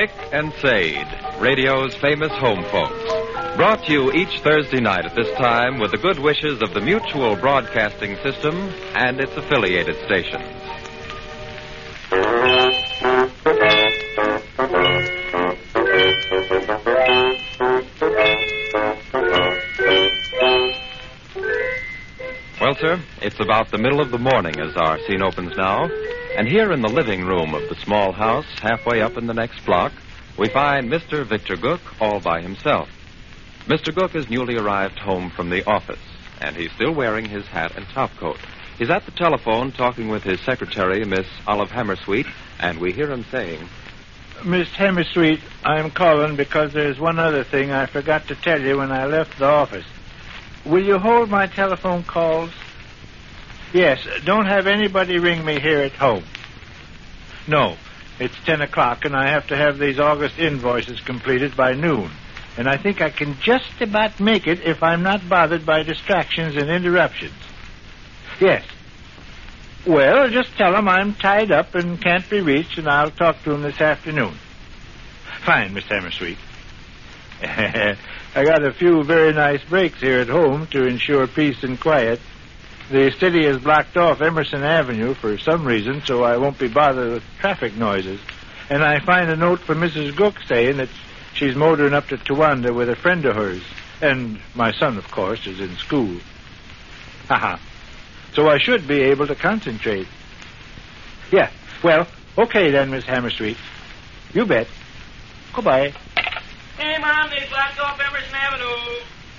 Vic and Sade, radio's famous home folks. Brought to you each Thursday night at this time with the good wishes of the Mutual Broadcasting System and its affiliated stations. Well, sir, it's about the middle of the morning as our scene opens now. And here in the living room of the small house, halfway up in the next block, we find Mr. Victor Gook all by himself. Mr. Gook is newly arrived home from the office, and he's still wearing his hat and topcoat. He's at the telephone talking with his secretary, Miss Olive Hammersweet, and we hear him saying, Miss Hammersweet, I'm calling because there's one other thing I forgot to tell you when I left the office. Will you hold my telephone calls? Yes, don't have anybody ring me here at home. No, it's 10 o'clock, and I have to have these August invoices completed by noon. And I think I can just about make it if I'm not bothered by distractions and interruptions. Yes. Well, just tell them I'm tied up and can't be reached, and I'll talk to them this afternoon. Fine, Miss Hammersweet. I got a few very nice breaks here at home to ensure peace and quiet. The city has blocked off Emerson Avenue for some reason, so I won't be bothered with traffic noises. And I find a note from Mrs. Gook saying that she's motoring up to Towanda with a friend of hers. And my son, of course, is in school. Haha. So I should be able to concentrate. Yeah. Well, okay then, Miss Hammersweet. You bet. Goodbye. Hey, Mom, they blocked off Emerson Avenue.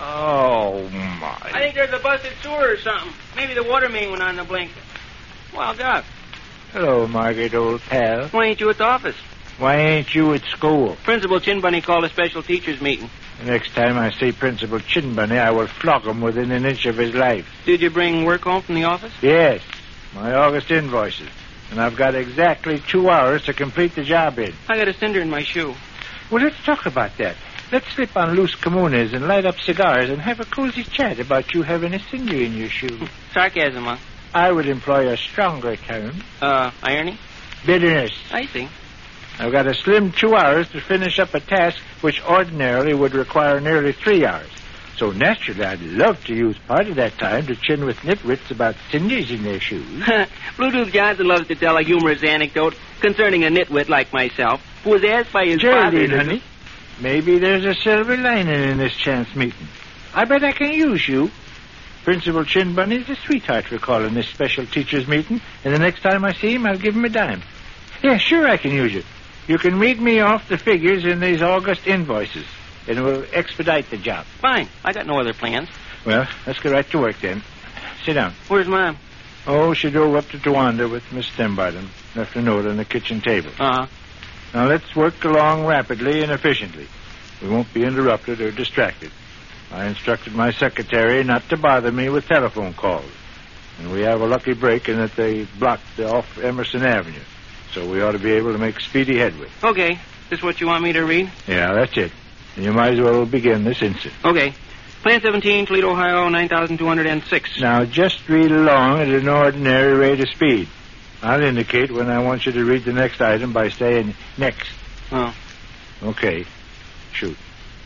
Oh, my. I think there's a busted sewer or something. Maybe the water main went on the blink. Well, Doc. Hello, Margaret, old pal. Why ain't you at the office? Why ain't you at school? Principal Chin Bunny called a special teachers meeting. The next time I see Principal Chin Bunny, I will flog him within an inch of his life. Did you bring work home from the office? Yes, my August invoices. And I've got exactly 2 hours to complete the job in. I got a cinder in my shoe. Well, let's talk about that. Let's slip on loose kimonos and light up cigars and have a cozy chat about you having a cinder in your shoe. Sarcasm, huh? I would employ a stronger term. Irony? Bitterness. I see. I've got a slim 2 hours to finish up a task which ordinarily would require nearly 3 hours. So naturally, I'd love to use part of that time to chin with nitwits about cinders in their shoes. Bluetooth Johnson loves to tell a humorous anecdote concerning a nitwit like myself who was asked by his Geraldine, father... honey, maybe there's a silver lining in this chance meeting. I bet I can use you. Principal Chin Bunny's a sweetheart for calling this special teachers' meeting, and the next time I see him, I'll give him a dime. Yeah, sure I can use you. You can read me off the figures in these August invoices, and we'll expedite the job. Fine. I got no other plans. Well, let's get right to work then. Sit down. Where's Mom? Oh, she drove up to Towanda with Miss Stembottom. Left a note on the kitchen table. Uh-huh. Now let's work along rapidly and efficiently. We won't be interrupted or distracted. I instructed my secretary not to bother me with telephone calls. And we have a lucky break in that they blocked off Emerson Avenue. So we ought to be able to make speedy headway. Okay. This what you want me to read? Yeah, that's it. And you might as well begin this instant. Okay. Plan 17, Toledo, Ohio, 9,206. Now, just read along at an ordinary rate of speed. I'll indicate when I want you to read the next item by saying next. Oh. Okay. Shoot.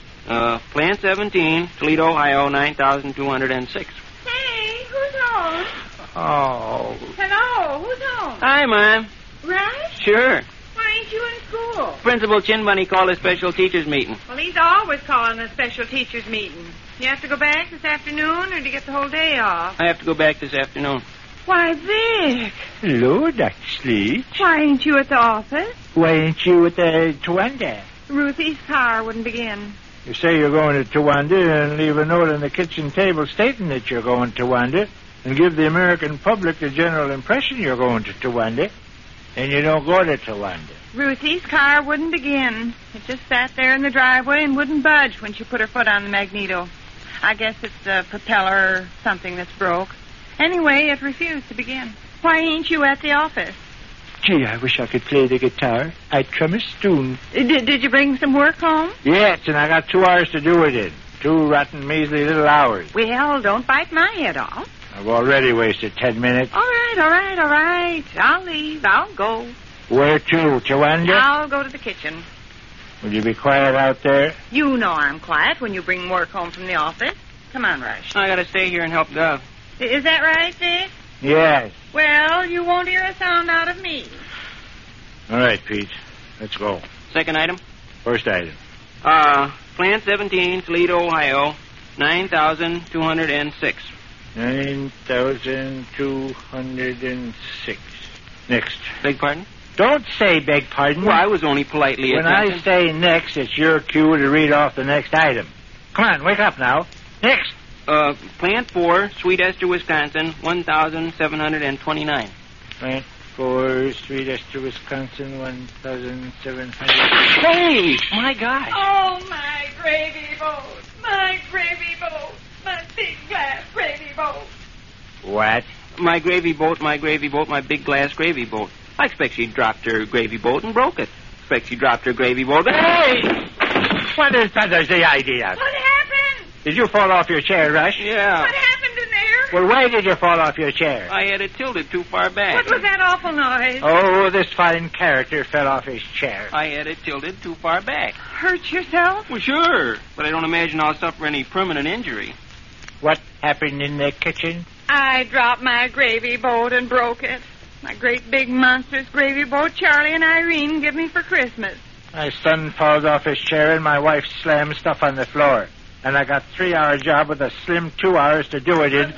Plan 17, Toledo, Ohio, 9,206. Hey, who's home? Oh. Hello, who's home? Hi, Mom. Rush? Sure. Why ain't you in school? Principal Chin Bunny called a special teachers meeting. Well, he's always calling a special teachers meeting. You have to go back this afternoon, or do you get the whole day off? I have to go back this afternoon. Why, Vic. Hello, Dr. Sleet. Why ain't you at the office? Why ain't you at the Towanda? Ruthie's car wouldn't begin. You say you're going to Towanda and leave a note on the kitchen table stating that you're going to Towanda and give the American public the general impression you're going to Towanda, and you don't go to Towanda. Ruthie's car wouldn't begin. It just sat there in the driveway and wouldn't budge when she put her foot on the magneto. I guess it's the propeller or something that's broke. Anyway, it refused to begin. Why ain't you at the office? Gee, I wish I could play the guitar. I'd come a tune. Did you bring some work home? Yes, and I got 2 hours to do it in. 2 rotten, measly little hours. Well, don't bite my head off. I've already wasted 10 minutes. All right. I'll leave. I'll go. Where to, Towanda? I'll go to the kitchen. Will you be quiet out there? You know I'm quiet when you bring work home from the office. Come on, Rush. I gotta stay here and help Gov. Is that right, Vic? Yes. Well, you won't hear a sound out of me. All right, Pete. Let's go. Second item? First item. Plant 17, Toledo, Ohio, 9,206. 9,206. Next. Beg pardon? Don't say beg pardon. Well, I was only politely When attempting. I say next, it's your cue to read off the next item. Come on, wake up now. Next. Plant 4, Sweet Esther, Wisconsin, 1,729. Plant 4, Sweet Esther, Wisconsin, 1,700. Hey! My gosh. Oh, my gravy boat. My gravy boat. My big glass gravy boat. What? My gravy boat, my big glass gravy boat. I expect she dropped her gravy boat and broke it. Expect she dropped her gravy boat. Hey! What is that? Is the idea? What happened? Did you fall off your chair, Rush? Yeah. What happened in there? Well, why did you fall off your chair? I had it tilted too far back. What was that awful noise? Oh, this fine character fell off his chair. I had it tilted too far back. Hurt yourself? Well, sure. But I don't imagine I'll suffer any permanent injury. What happened in the kitchen? I dropped my gravy boat and broke it. My great big monstrous gravy boat Charlie and Irene give me for Christmas. My son falls off his chair and my wife slams stuff on the floor. And I got 3-hour job with a slim 2 hours to do it in.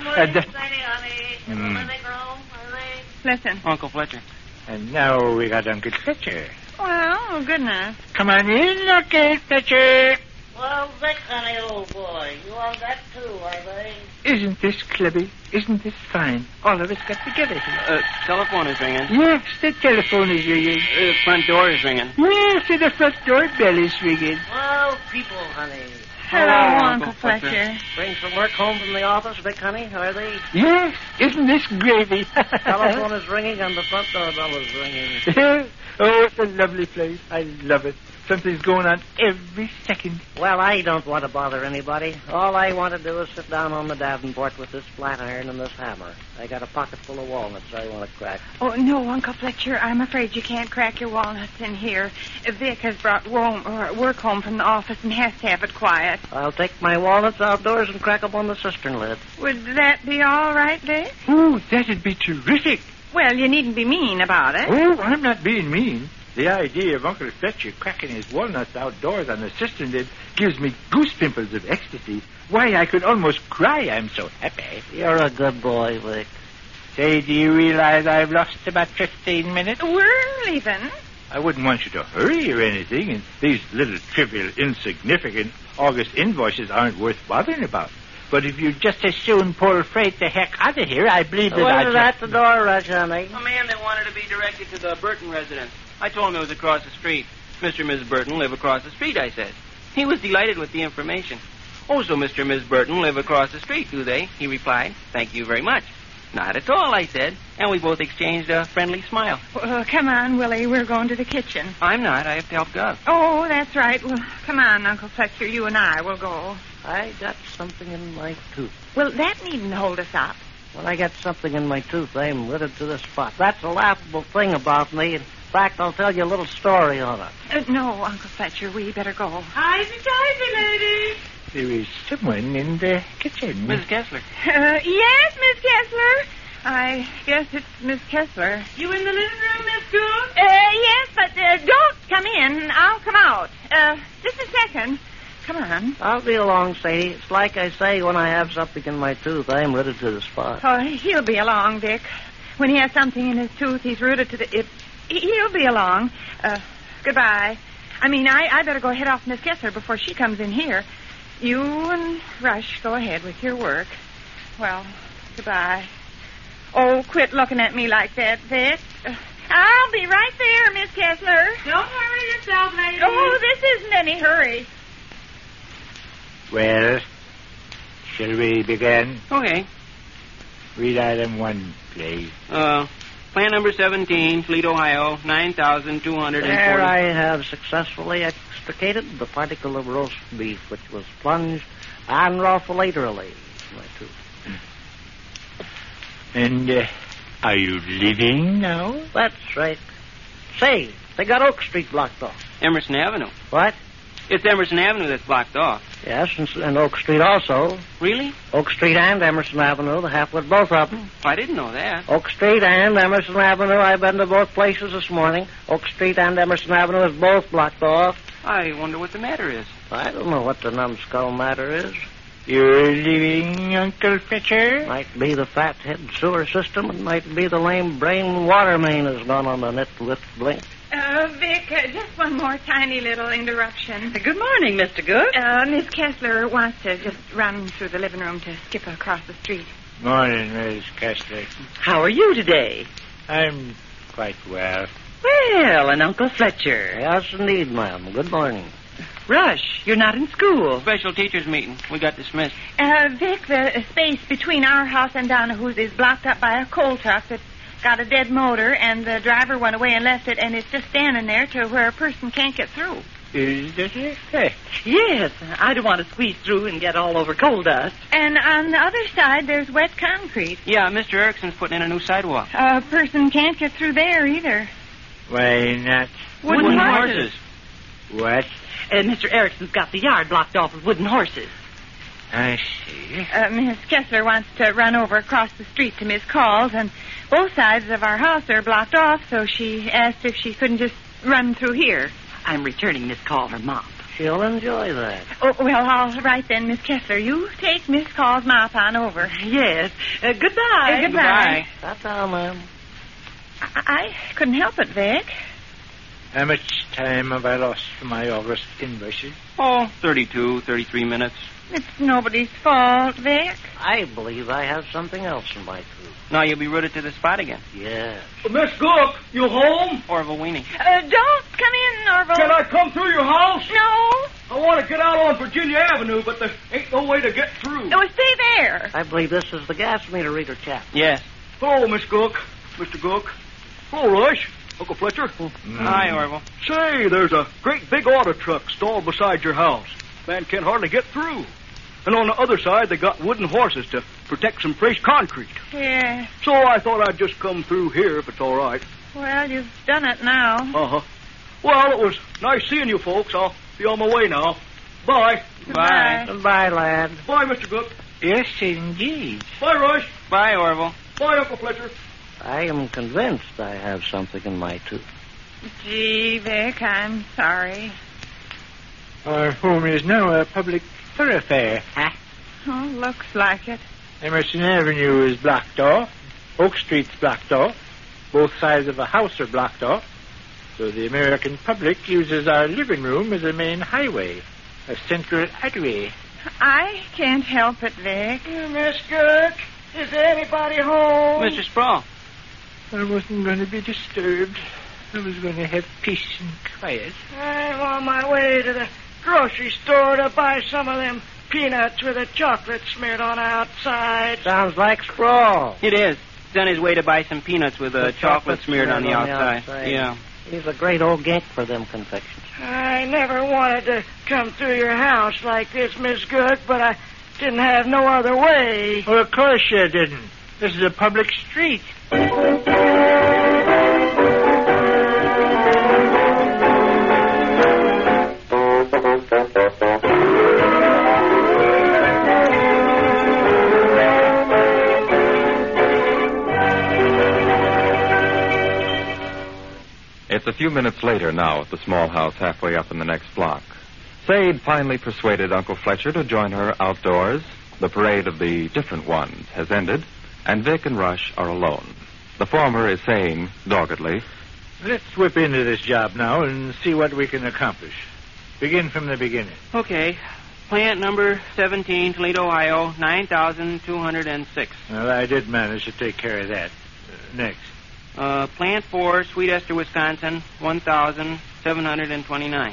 Listen. Uncle Fletcher. And now we got Uncle Fletcher. Well, goodness. Come on in, Uncle Fletcher. Well, Vic, honey, old boy, you all got two, are they? Isn't this clubby? Isn't this fine? All of us got together here. Telephone is ringing. Yes, the telephone is ringing. Front door is ringing. Yes, and the front door bell is ringing. Well, people, honey. Hello, Hello, Uncle Uncle Fletcher. Fletcher. Bring some work home from the office, Vic, honey, are they? Yes, isn't this gravy? Telephone is ringing and the front doorbell is ringing. Oh, it's a lovely place. I love it. Something's going on every second. Well, I don't want to bother anybody. All I want to do is sit down on the Davenport with this flat iron and this hammer. I got a pocket full of walnuts I want to crack. Oh, no, Uncle Fletcher, I'm afraid you can't crack your walnuts in here. Vic has brought work home from the office and has to have it quiet. I'll take my walnuts outdoors and crack them on the cistern lid. Would that be all right, Vic? Oh, that'd be terrific. Well, you needn't be mean about it. Oh, I'm not being mean. The idea of Uncle Fletcher cracking his walnuts outdoors on the cistern lid gives me goose pimples of ecstasy. Why, I could almost cry. I'm so happy. You're a good boy, Vic. Say, do you realize I've lost about 15 minutes? We're leaving. I wouldn't want you to hurry or anything, and these little trivial, insignificant August invoices aren't worth bothering about. But if you just as soon pull freight the heck out of here, I believe that What is at the door, Rush, honey? A man that wanted to be directed to the Burton residence. I told him it was across the street. Mr. and Mrs. Burton live across the street, I said. He was delighted with the information. Oh, so Mr. and Mrs. Burton live across the street, do they? He replied. Thank you very much. Not at all, I said. And we both exchanged a friendly smile. Come on, Willie. We're going to the kitchen. I'm not. I have to help Gov. Oh, that's right. Well, come on, Uncle Fletcher. You and I will go. I got something in my tooth. Well, that needn't hold us up. When I get something in my tooth, I'm rooted to the spot. That's a laughable thing about me. In fact, I'll tell you a little story on it. No, Uncle Fletcher, we better go. Hi-de-tidy, lady. There is someone in the kitchen. Mrs. Kessler. Yes, Miss Kessler. I guess it's Miss Kessler. You in the living room, Miss Gould? Yes, but don't come in. I'll come out. Just a second. Come on. I'll be along, Sadie. It's like I say, when I have something in my tooth, I'm rooted to the spot. Oh, he'll be along, Dick. When he has something in his tooth, he's rooted to the... He'll be along. Goodbye. I better go head off Miss Kessler before she comes in here. You and Rush go ahead with your work. Well, goodbye. Oh, quit looking at me like that, Vic. I'll be right there, Miss Kessler. Don't hurry yourself, lady. Oh, this isn't any hurry. Well, shall we begin? Okay. Read item 1, please. Plan number 17, Fleet, Ohio, 9,240. There I have successfully extricated the particle of roast beef which was plunged unlawfully in my tooth. And are you leaving now? That's right. Say, They got Oak Street blocked off. Emerson Avenue. What? It's Emerson Avenue that's blocked off. Yes, and Oak Street also. Really? Oak Street and Emerson Avenue, the half with both of them. I didn't know that. Oak Street and Emerson Avenue, I've been to both places this morning. Oak Street and Emerson Avenue is both blocked off. I wonder what the matter is. I don't know what the numbskull matter is. You're leaving, Uncle Fletcher? Might be the fathead sewer system. It might be the lame brain water main has gone on the nit-lit blink. Vic, just one more tiny little interruption. Good morning, Mr. Good. Miss Kessler wants to just run through the living room to skip across the street. Morning, Miss Kessler. How are you today? I'm quite well. Well, and Uncle Fletcher. Yes, indeed, ma'am. Good morning. Rush, you're not in school. Special teachers meeting. We got dismissed. Vic, the space between our house and Donahue's is blocked up by a coal truck that's got a dead motor, and the driver went away and left it, and it's just standing there to where a person can't get through. Is that it? Hey. Yes, I don't want to squeeze through and get all over coal dust. And on the other side, there's wet concrete. Yeah, Mr. Erickson's putting in a new sidewalk. A person can't get through there either. Why not? Wooden horses. What? Mr. Erickson's got the yard blocked off with wooden horses. I see. Miss Kessler wants to run over across the street to Miss Call's, and both sides of our house are blocked off, so she asked if she couldn't just run through here. I'm returning Miss Call her mop. She'll enjoy that. Oh, well, all right then, Miss Kessler. You take Miss Call's mop on over. Yes. Goodbye. Goodbye. Ta-ta, ma'am. I couldn't help it, Vic. How much time have I lost from my August invoices? Oh, 32, 33 minutes. It's nobody's fault, Vic. I believe I have something else in my tooth. Now you'll be rooted to the spot again. Yes. Miss Cook, you home? Orville Weenie. Don't come in, Orville. Can I come through your house? No. I want to get out on Virginia Avenue, but there ain't no way to get through. Oh, stay there. I believe this is the gas meter reader chap. Yes. Hello, Miss Cook. Mr. Cook. Hello, Rush. Uncle Fletcher. Hi, Orville. Say, there's a great big auto truck stalled beside your house. Man can't hardly get through. And on the other side, they got wooden horses to protect some fresh concrete. Yeah. So I thought I'd just come through here if it's all right. Well, you've done it now. Uh-huh. Well, it was nice seeing you folks. I'll be on my way now. Bye. Bye. Goodbye, lad. Bye, Mr. Cook. Yes, indeed. Bye, Rush. Bye, Orville. Bye, Uncle Fletcher. I am convinced I have something in my tooth. Gee, Vic, I'm sorry. Our home is now a public thoroughfare. Oh, looks like it. Emerson Avenue is blocked off. Oak Street's blocked off. Both sides of the house are blocked off. So the American public uses our living room as a main highway, a central artery. I can't help it, Vic. Miss Cook, is there anybody home? Mr. Sproul. I wasn't going to be disturbed. I was going to have peace and quiet. I'm on my way to the grocery store to buy some of them peanuts with a chocolate smeared on the outside. Sounds like Sproul. It is. He's on his way to buy some peanuts with a chocolate smeared on the outside. Yeah. He's a great old gink for them confections. I never wanted to come through your house like this, Miss Good, but I didn't have no other way. Well, of course you didn't. This is a public street. It's a few minutes later now at the small house halfway up in the next block. Sade finally persuaded Uncle Fletcher to join her outdoors. The parade of the different ones has ended, and Vic and Rush are alone. The former is saying, doggedly, Let's whip into this job now and see what we can accomplish. Begin from the beginning. Okay. Plant number 17, Toledo, Ohio, 9,206. Well, I did manage to take care of that. Next. Plant 4, Sweet Esther, Wisconsin, 1,729.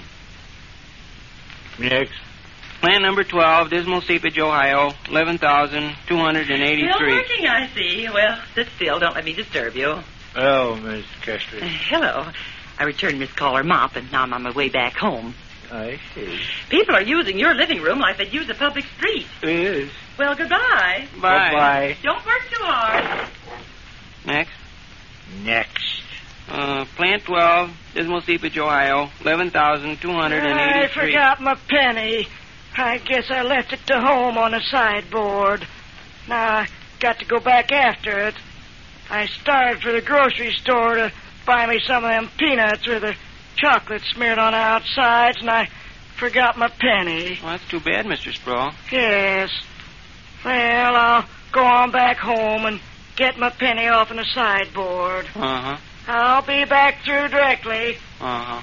Next. Plant number 12, Dismal Seepage, Ohio, 11,283. Still working, I see. Well, sit still. Don't let me disturb you. Oh, Miss Kessler. Hello. I returned Miss Caller Mop, and now I'm on my way back home. I see. People are using your living room like they'd use a public street. Yes. Well, goodbye. Bye. Bye. Don't work too hard. Next. Next. Plant 12, Dismal Seepage, Ohio, 11,283. I forgot my penny. I guess I left it to home on the sideboard. Now I got to go back after it. I started for the grocery store to buy me some of them peanuts with the chocolate smeared on the outsides, and I forgot my penny. Well, that's too bad, Mr. Sproul. Yes. Well, I'll go on back home and get my penny off on the sideboard. Uh-huh. I'll be back through directly. Uh-huh.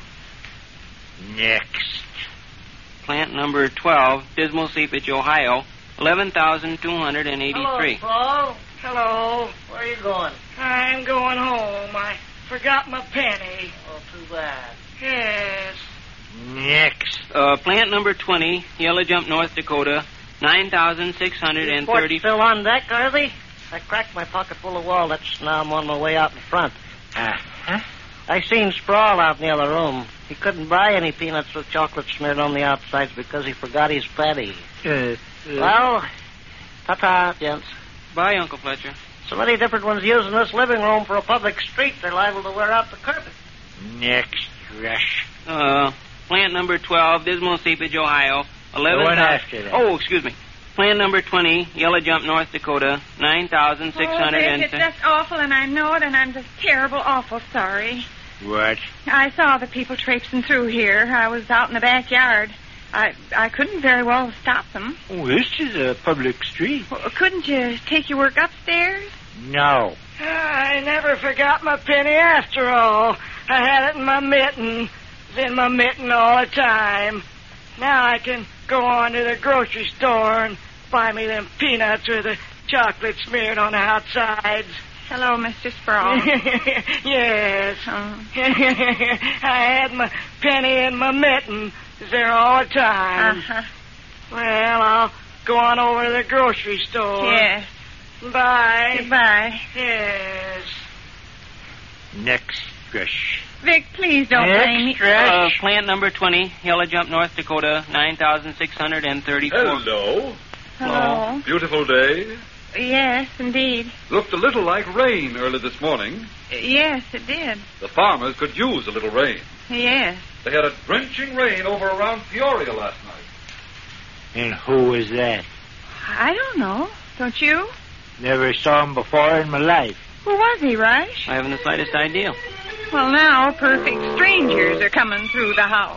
Next. Plant number 12, Dismal Seepage, Ohio, 11,283. Hello, Hello. Where are you going? I'm going home. I forgot my penny. Oh, too bad. Yes. Next. Plant number 20, Yellow Jump, North Dakota, 9,633. Report still on deck, Arthie? I cracked my pocket full of walnuts. Now I'm on my way out in front. Uh-huh. I seen Sproul out in the other room. He couldn't buy any peanuts with chocolate smeared on the outsides because he forgot his penny. Well, ta-ta, gents. Bye, Uncle Fletcher. So many different ones using this living room for a public street, they're liable to wear out the carpet. Next, Rush. Plant number 12, Dismal Seepage, Ohio, 11,000... The one after that. Oh, excuse me. Plant number 20, Yellow Jump, North Dakota, 9,600 Vic, it's just awful, and I know it, and I'm just terrible, awful sorry. What? I saw the people traipsing through here. I was out in the backyard. I couldn't very well stop them. Oh, this is a public street. Well, couldn't you take your work upstairs? No. I never forgot my penny after all. I had it in my mitten. It's in my mitten all the time. Now I can go on to the grocery store and buy me them peanuts with the chocolate smeared on the outsides. Hello, Mr. Sproul. Yes. Oh. I had my penny in my mitten. It's there all the time. Uh-huh. Well, I'll go on over to the grocery store. Yes. Bye. Goodbye. Yes. Next, Rush. Vic, please don't blame me. Next, Rush. Plant number 20, Yellow Jump, North Dakota, 9,634. Hello. Hello. Beautiful day. Yes, indeed. Looked a little like rain early this morning. Yes, it did. The farmers could use a little rain. Yes. They had a drenching rain over around Peoria last night. And who was that? I don't know. Don't you? Never saw him before in my life. Who was he, Rush? I haven't the slightest idea. Well, now perfect strangers are coming through the house.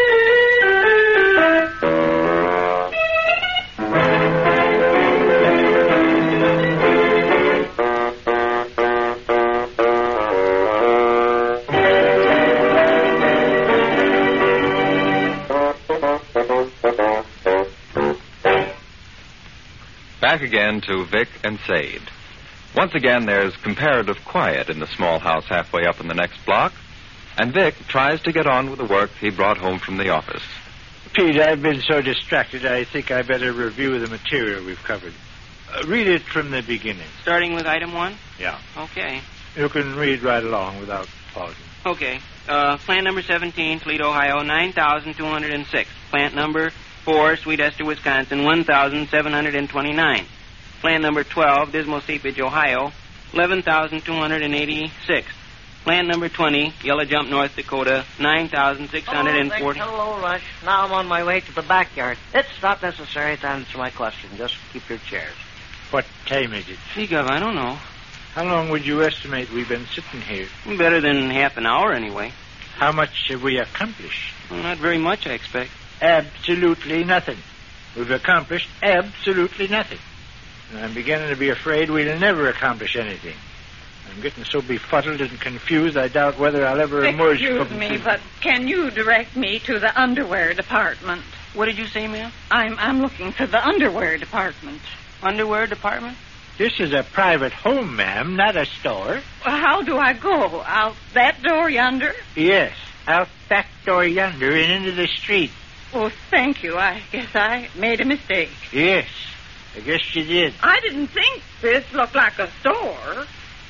Back again to Vic and Sade. Once again, there's comparative quiet in the small house halfway up in the next block, and Vic tries to get on with the work he brought home from the office. Pete, I've been so distracted, I think I better review the material we've covered. Read it from the beginning. Starting with item 1? Yeah. Okay. You can read right along without pausing. Okay. Plant number 17, Toledo, Ohio, 9,206. Plant number 4, Sweet Esther, Wisconsin, 1,729. Plant number 12, Dismal Seepage, Ohio, 11,286. Plant number 20, Yellow Jump, North Dakota, 9,640. Hello, Rush. Now I'm on my way to the backyard. It's not necessary to answer my question. Just keep your chairs. What time is it? Gee, Gov, I don't know. How long would you estimate we've been sitting here? Better than half an hour, anyway. How much have we accomplished? Well, not very much, I expect. Absolutely nothing. We've accomplished absolutely nothing. And I'm beginning to be afraid we'll never accomplish anything. I'm getting so befuddled and confused, I doubt whether I'll ever emerge from... Excuse me, but can you direct me to the underwear department? What did you say, ma'am? I'm looking for the underwear department. Underwear department? This is a private home, ma'am, not a store. Well, how do I go? Out that door yonder? Yes, out back door yonder and into the street. Oh, thank you. I guess I made a mistake. Yes, I guess you did. I didn't think this looked like a store.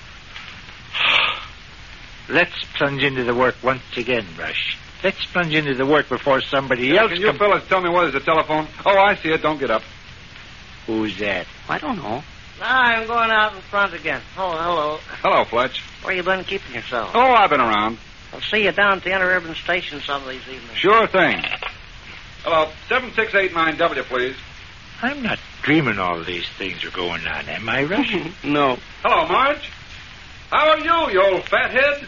Let's plunge into the work once again, Rush. Let's plunge into the work before somebody else Can you fellas tell me what is the telephone? Oh, I see it. Don't get up. Who's that? I don't know. I'm going out in front again. Oh, hello. Hello, Fletch. Where you been keeping yourself? Oh, I've been around. I'll see you down at the interurban station some of these evenings. Sure thing. Hello, 7689W, please. I'm not dreaming all these things are going on, am I, Rush? No. Hello, Marge. How are you old fathead?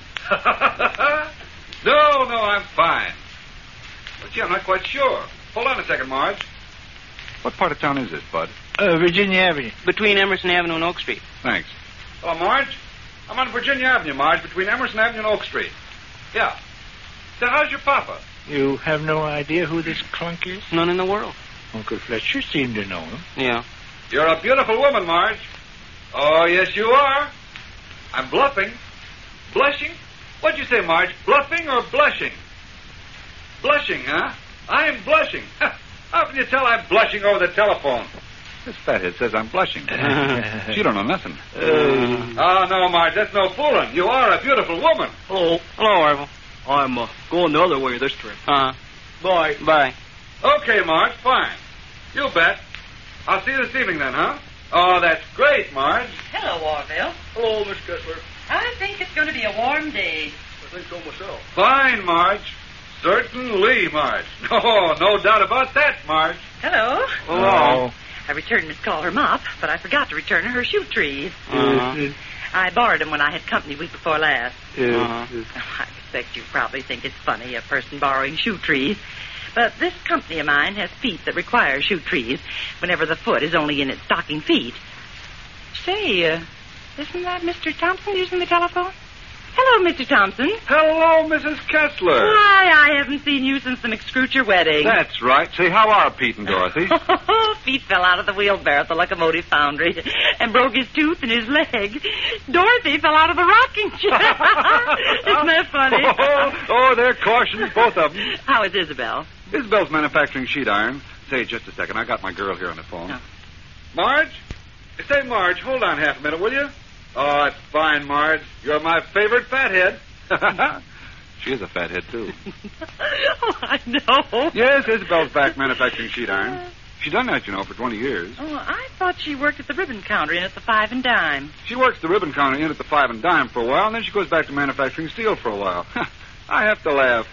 No, I'm fine. But gee, I'm not quite sure. Hold on a second, Marge. What part of town is this, Bud? Virginia Avenue. Between Emerson Avenue and Oak Street. Thanks. Hello, Marge. I'm on Virginia Avenue, Marge, between Emerson Avenue and Oak Street. Yeah. So how's your papa? You have no idea who this clunk is? None in the world. Uncle Fletcher seemed to know him. Yeah. You're a beautiful woman, Marge. Oh, yes, you are. I'm bluffing. Blushing? What'd you say, Marge? Bluffing or blushing? Blushing, huh? I'm blushing. How can you tell I'm blushing over the telephone? This fathead says I'm blushing. She don't know nothing. Oh, no, Marge, that's no fooling. You are a beautiful woman. Hello. Hello, Orville. I'm going the other way this trip. Uh-huh. Bye. Bye. Okay, Marge, fine. You bet. I'll see you this evening then, huh? Oh, that's great, Marge. Hello, Orville. Hello, Miss Kessler. I think it's going to be a warm day. I think so myself. Fine, Marge. Certainly, Marge. No doubt about that, Marge. Hello. Hello. I returned Miss Caller Mop, but I forgot to return her shoe trees. Uh-huh. I borrowed them when I had company week before last. Uh-huh. I expect you probably think it's funny, a person borrowing shoe trees. But this company of mine has feet that require shoe trees whenever the foot is only in its stocking feet. Say, isn't that Mr. Thompson using the telephone? Hello, Mr. Thompson. Hello, Mrs. Kessler. Why, I haven't seen you since the McScroocher wedding. That's right. Say, how are Pete and Dorothy? Pete fell out of the wheelbarrow at the locomotive foundry and broke his tooth in his leg. Dorothy fell out of the rocking chair. Isn't that funny? Oh, they're cautions, both of them. How is Isabel? Isabel's manufacturing sheet iron. Say, just a second. I got my girl here on the phone. Oh. Marge? Say, Marge, hold on half a minute, will you? Oh, it's fine, Marge. You're my favorite fathead. She is a fathead, too. Oh, I know. Yes, Isabel's back manufacturing sheet iron. She's done that, for 20 years. Oh, I thought she worked at the ribbon counter in at the 5 and Dime. She works the ribbon counter in at the 5 and Dime for a while, and then she goes back to manufacturing steel for a while. I have to laugh.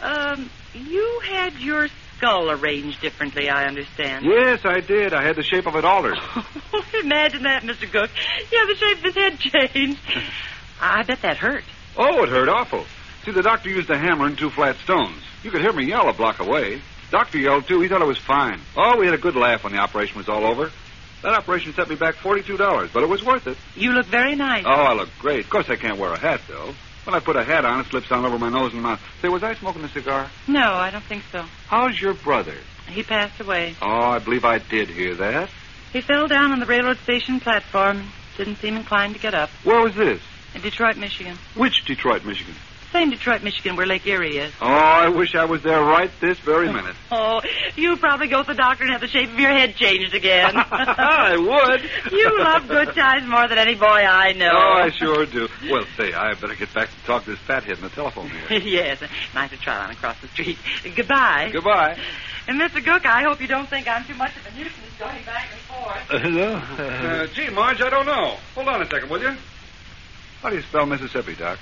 You had your skull arranged differently, I understand. Yes, I did. I had the shape of it altered. Imagine that, Mr. Cook. Yeah, the shape of his head changed. I bet that hurt. Oh, it hurt awful. See, the doctor used a hammer and 2 flat stones. You could hear me yell a block away. Doctor yelled, too. He thought it was fine. Oh, we had a good laugh when the operation was all over. That operation set me back $42, but it was worth it. You look very nice. Oh, I look great. Of course, I can't wear a hat, though. When I put a hat on, it slips on over my nose and mouth. Say, was I smoking a cigar? No, I don't think so. How's your brother? He passed away. Oh, I believe I did hear that. He fell down on the railroad station platform. Didn't seem inclined to get up. Where was this? In Detroit, Michigan. Which Detroit, Michigan? Same Detroit, Michigan, where Lake Erie is. Oh, I wish I was there right this very minute. Oh, you probably go to the doctor and have the shape of your head changed again. I would. You love good times more than any boy I know. Oh, I sure do. Well, say, I better get back to talk to this fathead on the telephone here. Yes, nice to try on across the street. Goodbye. Goodbye. And Mr. Cook, I hope you don't think I'm too much of a nuisance going back and forth. Hello? Gee, Marge, I don't know. Hold on a second, will you? How do you spell Mississippi, Doc?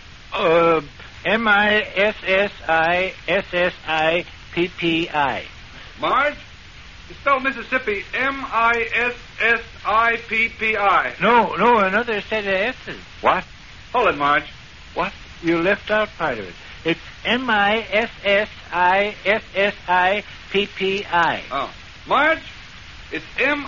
Mississippi. Marge? You spell Mississippi Missippi. No, another set of S's. What? Hold it, Marge. What? You left out part of it. It's Mississippi. Oh. Marge? It's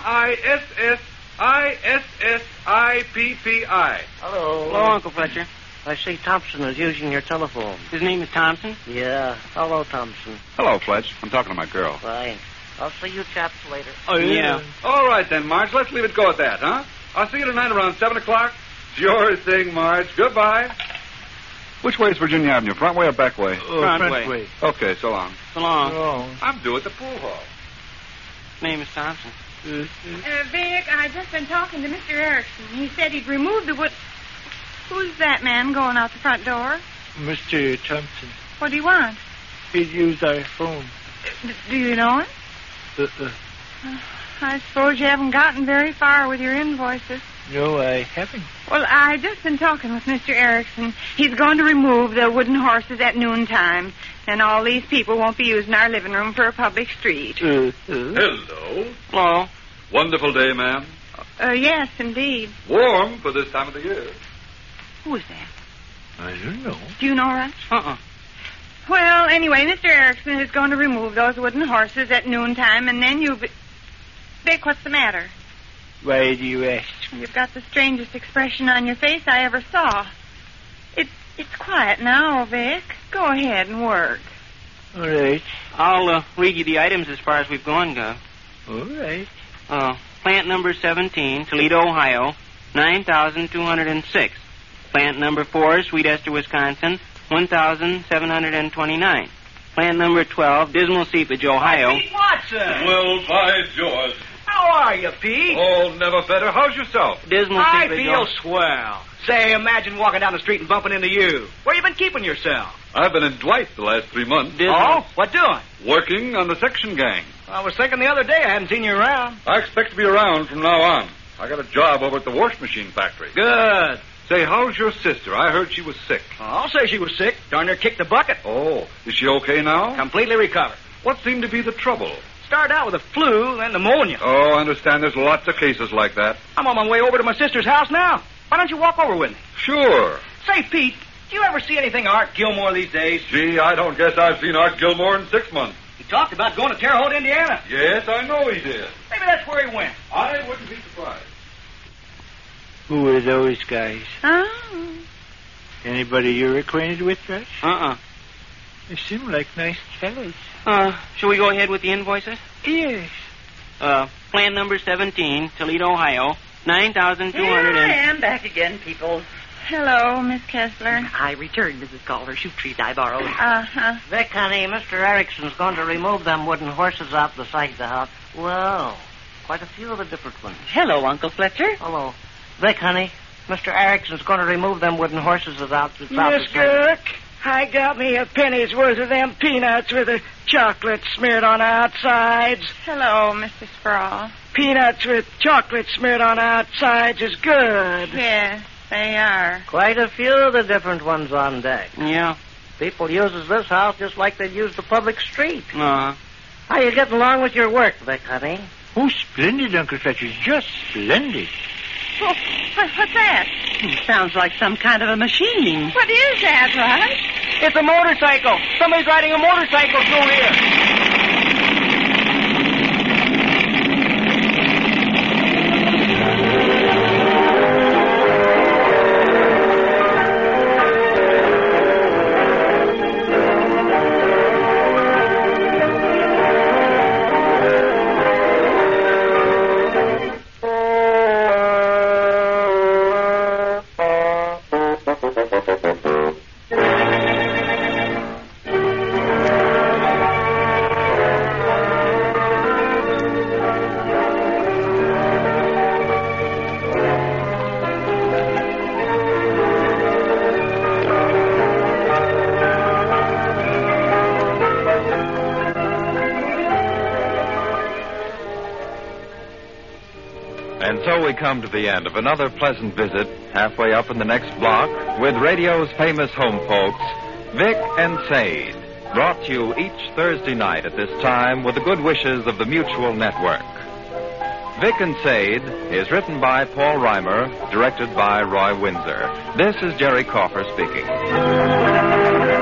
Mississippi. Hello. Hello, Uncle Fletcher. I see Thompson is using your telephone. His name is Thompson? Yeah. Hello, Thompson. Hello, Fletch. I'm talking to my girl. Fine. I'll see you chaps later. Oh, yeah. All right, then, Marge. Let's leave it go at that, huh? I'll see you tonight around 7 o'clock. Sure thing, Marge. Goodbye. Which way is Virginia Avenue? Front way or back way? Front way. Okay, so long. So long. Oh. I'm due at the pool hall. His name is Thompson. Vic, I just been talking to Mr. Erickson. He said he'd removed the wood. Who's that man going out the front door? Mr. Thompson. What do you want? He'd used our phone. Do you know him? I suppose you haven't gotten very far with your invoices. No, I haven't. Well, I just been talking with Mr. Erickson. He's going to remove the wooden horses at noontime, and all these people won't be using our living room for a public street. Hello. Hello. Wonderful day, ma'am. Yes, indeed. Warm for this time of the year. Who is that? I don't know. Do you know her? Uh-uh. Well, anyway, Mr. Erickson is going to remove those wooden horses at noontime, and then you... Vic, what's the matter? Why do you ask? You've got the strangest expression on your face I ever saw. It's quiet now, Vic. Go ahead and work. All right. I'll read you the items as far as we've gone, Gov. All right. Plant number 17, Toledo, Ohio, 9,206. Plant number 4, Sweet Esther, Wisconsin, 1,729. Plant number 12, Dismal Seepage, Ohio. Pete Watson! Well, by George. How are you, Pete? Oh, never better. How's yourself? Dismal I Seepage. feel swell. Say, imagine walking down the street and bumping into you. Where you been keeping yourself? I've been in Dwight the last 3 months. Oh? What doing? Working on the section gang. I was thinking the other day I hadn't seen you around. I expect to be around from now on. I got a job over at the wash machine factory. Good. Say, how's your sister? I heard she was sick. I'll say she was sick. Darn near kicked the bucket. Oh, is she okay now? Completely recovered. What seemed to be the trouble? Started out with a flu, then pneumonia. Oh, I understand there's lots of cases like that. I'm on my way over to my sister's house now. Why don't you walk over with me? Sure. Say, Pete, do you ever see anything of Art Gilmore these days? Gee, I don't guess I've seen Art Gilmore in 6 months. He talked about going to Terre Haute, Indiana. Yes, I know he did. Maybe that's where he went. I wouldn't be surprised. Who are those guys? Oh. Anybody you're acquainted with, Russ? Uh-uh. They seem like nice fellows. Shall we go ahead with the invoices? Yes. Plan number 17, Toledo, Ohio, 9,200 Here I am back again, people. Hello, Miss Kessler. I returned Mrs. Calder's shoe trees I borrowed. Uh-huh. Vic, honey, Mr. Erickson's going to remove them wooden horses out the side of the house. Well, quite a few of the different ones. Hello, Uncle Fletcher. Hello. Vic, honey, Mr. Erickson's going to remove them wooden horses out the Miss Cook, I got me a penny's worth of them peanuts with a chocolate smeared on the outsides. Hello, Mr. Sproul. Peanuts with chocolate smeared on the outsides is good. Yes, they are. Quite a few of the different ones on deck. Yeah. People uses this house just like they'd use the public street. Uh-huh. How you getting along with your work, Vic, honey? Oh, splendid, Uncle Fletcher. Just splendid. Oh, what's that? Sounds like some kind of a machine. What is that, Russ? It's a motorcycle. Somebody's riding a motorcycle through here. And so we come to the end of another pleasant visit halfway up in the next block with radio's famous home folks, Vic and Sade, brought to you each Thursday night at this time with the good wishes of the Mutual Network. Vic and Sade is written by Paul Reimer, directed by Roy Windsor. This is Jerry Coffer speaking.